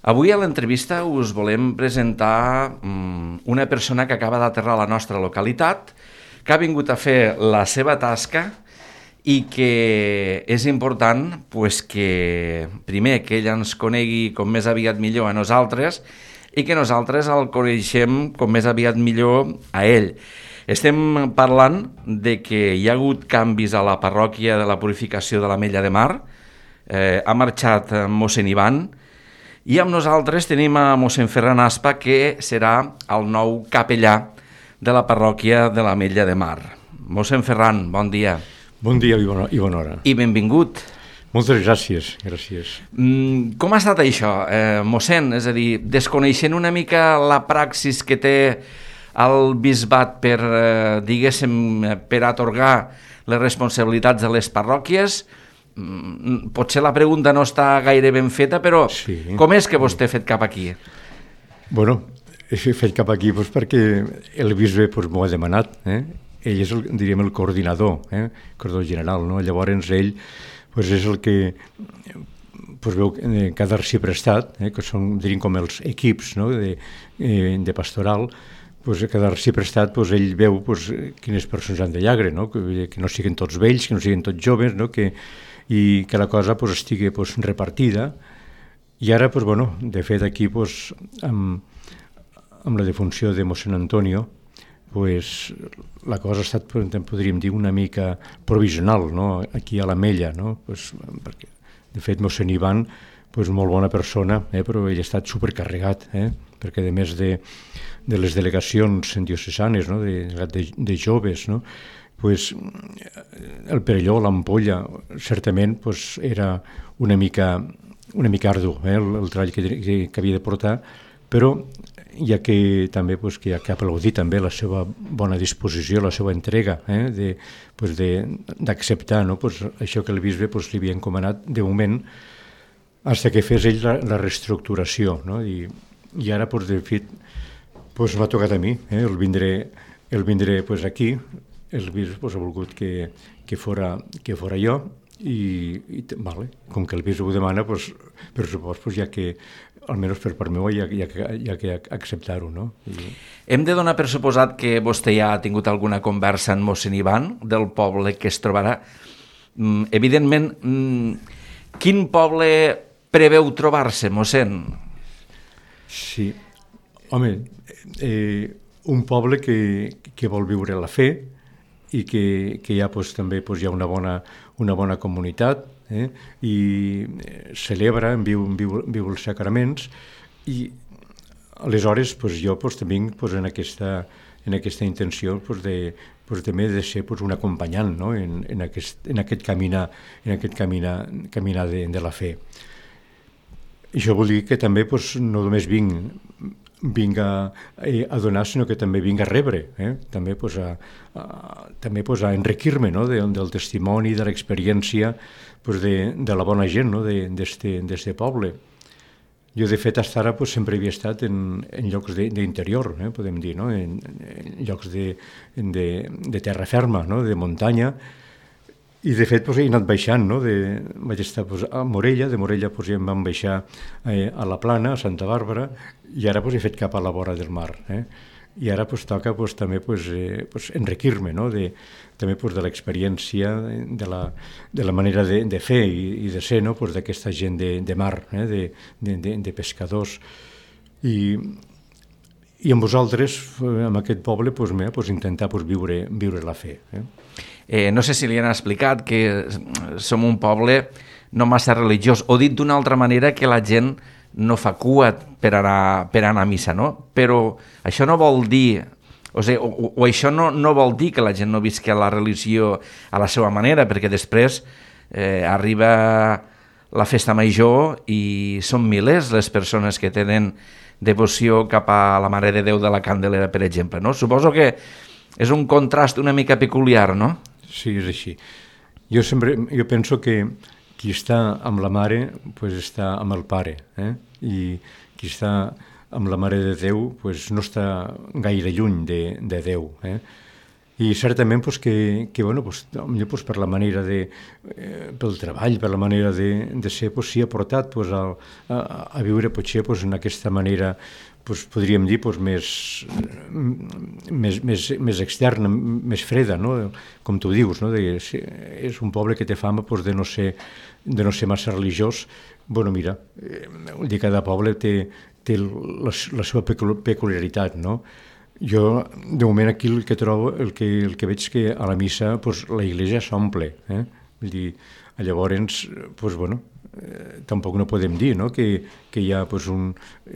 Avui a l'entrevista us volem presentar una persona que acaba d'aterrar a la nostra localitat, que ha vingut a fer la seva tasca i que és important que, primer, que ell ens conegui com més aviat millor a nosaltres i que nosaltres el coneixem com més aviat millor a ell. Estem parlant de que hi ha hagut canvis a la parròquia de la Purificació de l'Ametlla de Mar, ha marxat mossèn Ivan, i amb nosaltres tenim a mossèn Ferran Aspa, que serà el nou capellà de la parròquia de l'Ametlla de Mar. Mossèn Ferran, bon dia. Bon dia i bona hora. I benvingut. Moltes gràcies, gràcies. Com ha estat això, mossèn? És a dir, desconeixent una mica la praxis que té el bisbat per, per atorgar les responsabilitats de les parròquies, potser la pregunta no està gaire ben feta, però sí. Com és que vostè ha fet cap aquí? Bueno, he fet cap aquí perquè el bisbe m'ho ha demanat. Ell és, diríem, el coordinador, coordinador general. No? Llavors ell és el que veu cada arxiprestat, que són, diríem, com els equips, no? de pastoral. Cada arxiprestat ell veu quines persones han de llagre, no? Que no siguin tots vells, que no siguin tots joves, no? I que la cosa estigui repartida. I ara, de fet, aquí, amb la defunció de mossèn Antonio, la cosa ha estat, podríem dir, una mica provisional, no? Aquí a l'Ametlla, no? Perquè, de fet, mossèn Ivan, molt bona persona, però ell ha estat supercarregat, perquè a més de les delegacions diocesanes, no? de joves, no? El Perelló, l'Ampolla, certament era una mica ardu, el treball que havia de portar, però ja que també que ha aplaudit també la seva bona disposició, la seva entrega, d'acceptar això que el bisbe li havia encomanat de moment, fins que fes ell la reestructuració. No? I ara, de fet, m'ha tocat a mi, el vindré aquí. El bisbe ha volgut que fora jo i com que el bisbe ho demana, per supost, ja que almenys per part meva ja que acceptar-ho. No? Hem de donar per suposat que vostè ja ha tingut alguna conversa amb mossèn Ivan del poble que es trobarà. Evidentment, quin poble preveu trobar-se, mossèn? Sí, home, un poble que vol viure la fe i que ja també hi ha una bona comunitat i celebra, viu els sacraments i aleshores jo també en aquesta intenció també de ser un acompanyant, no? en aquest caminar de la fe. Això vol dir que també no només vinc a donar, sinó que també vinc a rebre, també a enriquir-me, no? del testimoni, de l'experiència de la bona gent, no? d'este poble. Jo, de fet, fins ara sempre havia estat en llocs d'interior, podem dir, no? en llocs de terra ferma, no? de muntanya, i de fet he anat baixant, no? Vaig estar a Morella, de Morella ja em vam baixar a la Plana, a Santa Bàrbara, i ara he fet cap a la vora del mar. I ara toca també enriquir-me, no? També de l'experiència, de la manera de fer i de ser, no? D'aquesta gent de mar, de pescadors. I amb vosaltres, amb aquest poble, intentar viure la fe. No sé si li han explicat que som un poble no massa religiós, o dit d'una altra manera, que la gent no fa cua per anar a missa, no? Però això no vol dir, o això no vol dir que la gent no visqui la religió a la seva manera, perquè després arriba la festa major i són milers les persones que tenen devoció cap a la Mare de Déu de la Candelera, per exemple, no? Suposo que és un contrast una mica peculiar, no? Sí, és així. Jo penso que qui està amb la Mare està amb el Pare, i qui està amb la Mare de Déu no està gaire lluny de Déu. I certament pues, que bueno, pues, pues, per la manera pel treball, per la manera de ser, pues, sí ha portat pues, a viure potser pues, en aquesta manera, pues, podríem dir, pues, més externa, més freda, no? Com tu dius, no? És un poble que té fama pues, de no ser massa religiós. Bueno, mira, cada poble té la seva peculiaritat, no? Jo, de moment, aquí el que trobo, el que veig que a la missa pues, la iglesia s'omple. Vull dir, llavors, pues, bueno, tampoc no podem dir no? que hi ha pues, un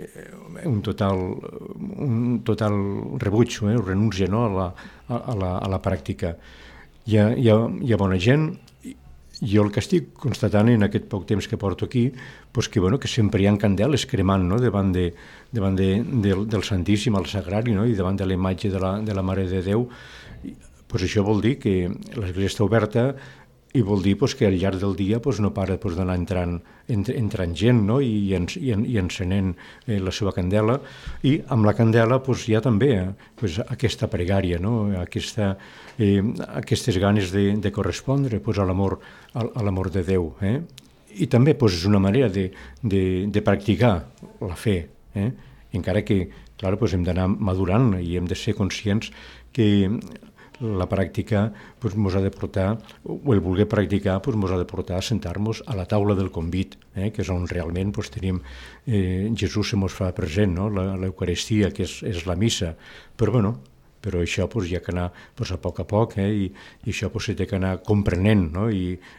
total rebuig, renúncia no? a la pràctica. Hi ha bona gent. Jo el que estic constatant en aquest poc temps que porto aquí, pues que, bueno, que sempre hi ha candeles cremant no? davant del Santíssim, al Sagrari, no? I davant de la imatge de la Mare de Déu. Pues això vol dir que l'església està oberta i vol dir pues, que al llarg del dia pues, no para pues, d'anar entrant gent no? I encenent la seva candela, i amb la candela pues, hi ha també pues, aquesta pregària, no? Aquestes ganes de correspondre pues, a l'amor de Déu. I també pues, és una manera de practicar la fe, encara que clar, pues, hem d'anar madurant i hem de ser conscients que la pràctica pues, mos ha de portar, o el voler practicar pues, mos ha de portar a sentar-nos a la taula del convit, que és on realment pues, tenim, Jesús se mos fa present, no? L'Eucaristia, que és la missa, però això pues, hi ha que anar pues, a poc, i això pues, s'ha d'anar comprenent, no?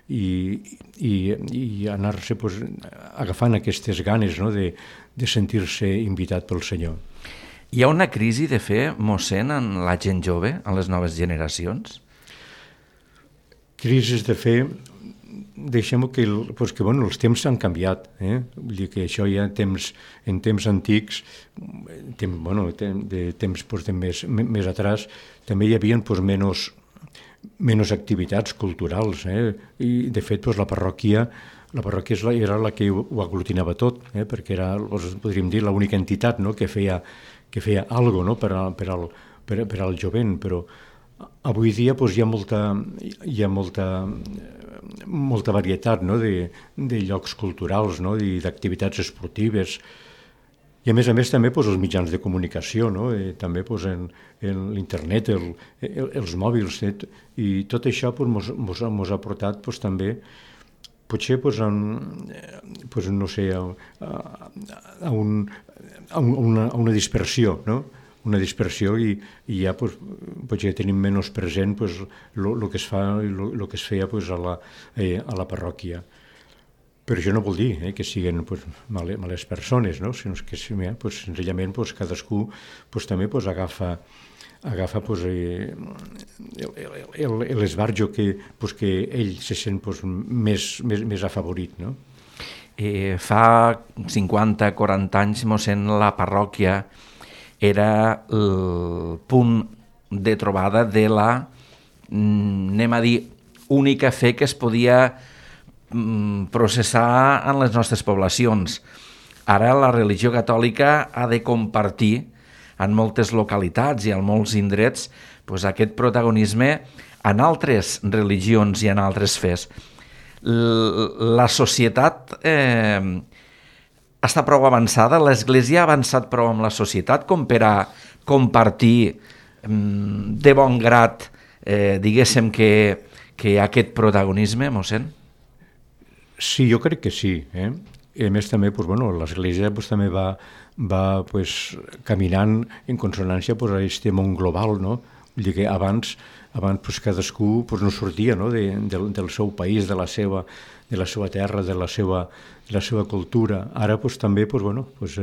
I anar-se pues, agafant aquestes ganes no? de sentir-se invitat pel Senyor. Hi ha una crisi de fe, mossèn, en la gent jove, en les noves generacions? Crisis de fe, deixem que bueno, els temps s'han canviat. Vull dir que això ja en temps antics, de temps pues, més atrás, també hi havia pues, menys activitats culturals. I, de fet, pues, la parròquia era la que ho aglutinava tot, perquè era, podríem dir, l'única entitat no? que feia algo no? per al jovent, però avui dia pues, hi ha molta varietat no? de llocs culturals, no? I d'activitats esportives, i a més també pues, els mitjans de comunicació, no? També pues, en l'internet, els mòbils, i tot això pues, mos ha portat pues, també potser pues, no sé, a una dispersió, no? Una dispersió i ja pues, potser tenim menys present pues, el que es fa, el que es feia pues, a la parròquia. Però això no vol dir que siguin pues, males persones, no? Sinó que pues, senzillament pues, cadascú pues, també pues, agafa pues, l'esbarjo que ell se sent pues, més afavorit, no? Fa 50-40 anys, mossèn, la parròquia era el punt de trobada de la, anem a dir, única fe que es podia processar en les nostres poblacions. Ara la religió catòlica ha de compartir en moltes localitats i en molts indrets pues, aquest protagonisme en altres religions i en altres fes. La societat està prou avançada, l'Església ha avançat prou amb la societat com per a compartir de bon grat, diguéssim, que aquest protagonisme, mossèn? Sí, jo crec que sí. I a més també pues, bueno, l'Església pues, també va pues, caminant en consonància pues, a aquest món global, no? Vull dir que abans pues, cadascú pues, no sortia no? del seu país, de la seva terra, de la seva cultura. Ara pues, també pues, bueno, pues,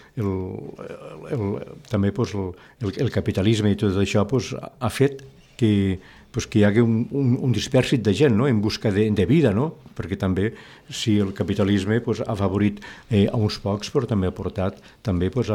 també pues, el capitalisme i tot això pues, ha fet que hi hagi un dispèrsit de gent no? En busca de vida, no? Perquè també si el capitalisme pues, ha favorit a uns pocs, però també ha portat també, pues,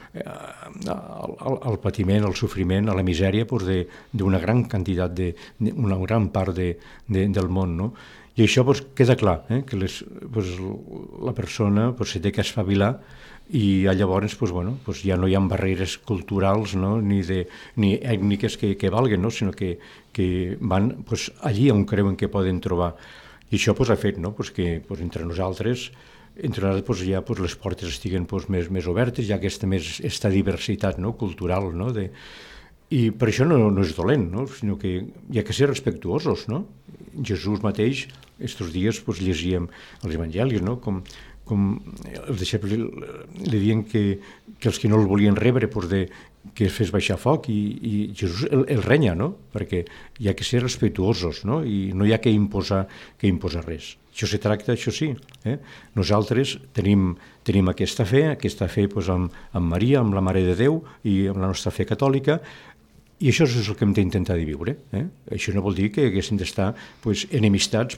al patiment, al sofriment, a la misèria pues, d'una gran quantitat, una gran part del món. No? I això pues, queda clar, que la persona pues, se té que espavilar i llavors ja no hi ha barreres culturals, no? ni ètniques que valguen, no? Sinó que van allí on creuen que poden trobar. I això ha fet que entre nosaltres ja les portes estiguen més obertes, hi ha aquesta diversitat cultural, i per això no és dolent, sinó que hi ha que ser respectuosos. Jesús mateix, aquests dies llegíem els evangelis, com els deixebles li diuen que els que no el volien rebre que es fes baixar foc, i Jesús el renya, perquè hi ha que ser respectuosos, i no hi ha que imposar res. Això se tracta, això sí. Nosaltres tenim aquesta fe amb Maria, amb la Mare de Déu i amb la nostra fe catòlica, i això és el que hem d'intentar de viure. Això no vol dir que haguéssim d'estar enemistats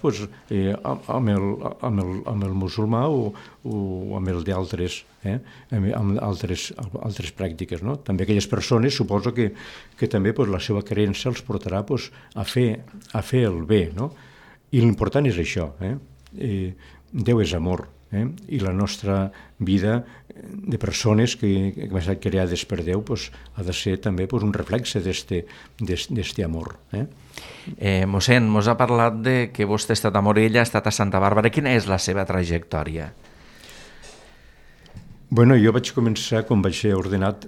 amb el musulmà o amb el d'altres, amb altres pràctiques. També aquelles persones, suposo que també la seva creença els portarà a fer el bé. I l'important és això. Déu és amor. I la nostra vida de persones que han estat creades per Déu ha de ser també un reflexe d'este amor. Mossèn, mos ha parlat de que vostè ha estat a Morella, ha estat a Santa Bàrbara. Quina és la seva trajectòria? Jo vaig començar, quan vaig ser ordenat,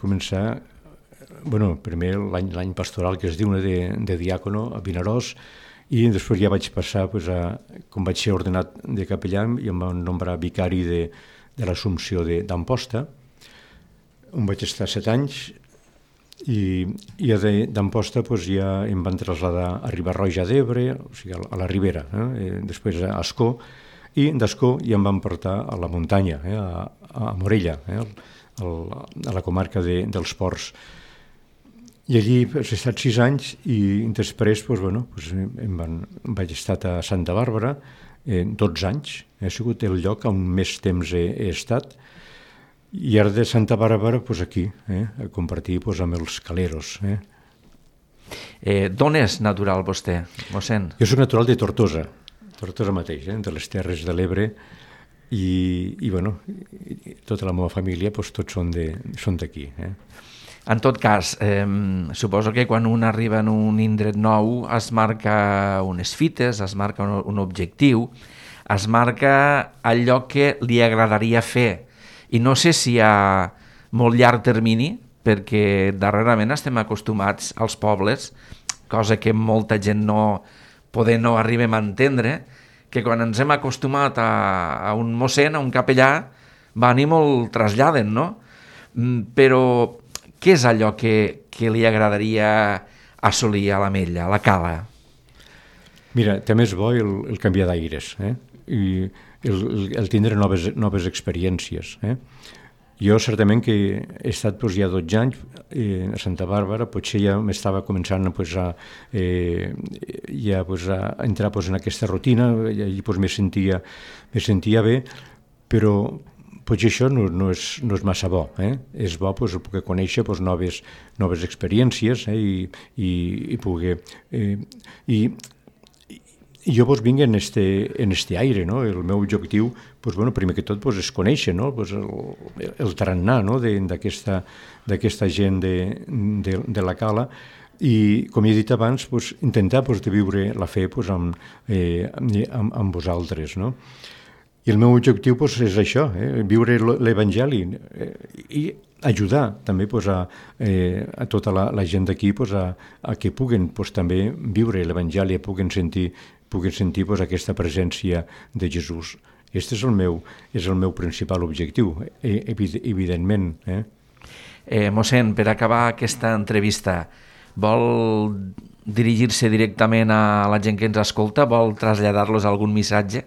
primer l'any pastoral que es diu de diàcono a Vinaròs, i després ja vaig passar, com vaig ser ordenat de capellà, i em van nombrar vicari de l'Assumpció d'Amposta, on vaig estar 7 anys, i d'Amposta ja em van traslladar a Riba-roja d'Ebre, o sigui, a la Ribera, després a Ascó, i d'Ascó ja em van portar a la muntanya, a Morella, a la comarca dels Ports. I allí he estat 6 anys, i després vaig estar a Santa Bàrbara 12 anys. Ha sigut el lloc on més temps he estat. I ara de Santa Bàrbara aquí, a compartir amb els caleros. D'on és natural vostè, mossèn? Jo soc natural de Tortosa mateix, de les Terres de l'Ebre, i tota la meva família tots són d'aquí. En tot cas, suposo que quan un arriba en un indret nou es marca unes fites, es marca un objectiu, es marca allò que li agradaria fer. I no sé si a molt llarg termini, perquè darrerament estem acostumats als pobles, cosa que molta gent no arribem a entendre, que quan ens hem acostumat a un mossèn, a un capellà, van i molt traslladen, no? Però què és allò que li agradaria assolir a l'Ametlla, a la Cala? Mira, també és bo el canviar d'aires, i el tindre noves experiències. Jo certament que he estat ja 12 anys a Santa Bàrbara, potser ja m'estava començant a entrar en aquesta rutina, i allí me sentia bé, però potser això no és massa bo. És bo poder conèixer noves experiències, i poder... I jo vinc en este aire. El meu objectiu, primer que tot, és conèixer el tarannà d'aquesta gent de la Cala, i, com he dit abans, intentar de viure la fe amb vosaltres. I el meu objectiu és això, viure l'Evangeli, i ajudar també a tota la gent d'aquí a que puguen també viure l'Evangeli, puguen sentir aquesta presència de Jesús. Aquest és el meu principal objectiu, evidentment. Mossèn, per acabar aquesta entrevista, vol dirigir-se directament a la gent que ens escolta? Vol traslladar-los algun missatge?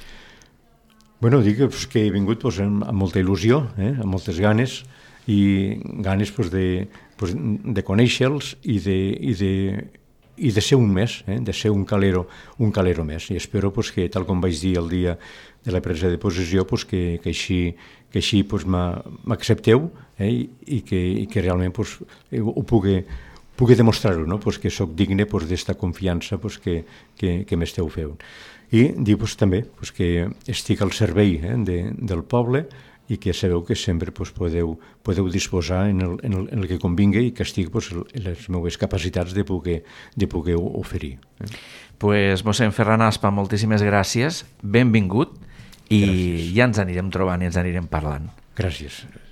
Dic que he vingut amb molta il·lusió, amb moltes ganes, i ganes de conèixer-los i de ser un més, de ser un calero més. I espero que, tal com vaig dir el dia de la presa de possessió, que així m'accepteu, i que realment ho pugui demostrar-ho, que sóc digne d'esta confiança que m'esteu fent. I dir també que estic al servei del poble, i que sabeu que sempre pues, podeu disposar en el que convingui i que estigui pues, les meves capacitats de poder oferir. Pues, mossèn Ferran Aspa, moltíssimes gràcies, benvingut, i ja ens anirem trobant i ens anirem parlant. Gràcies.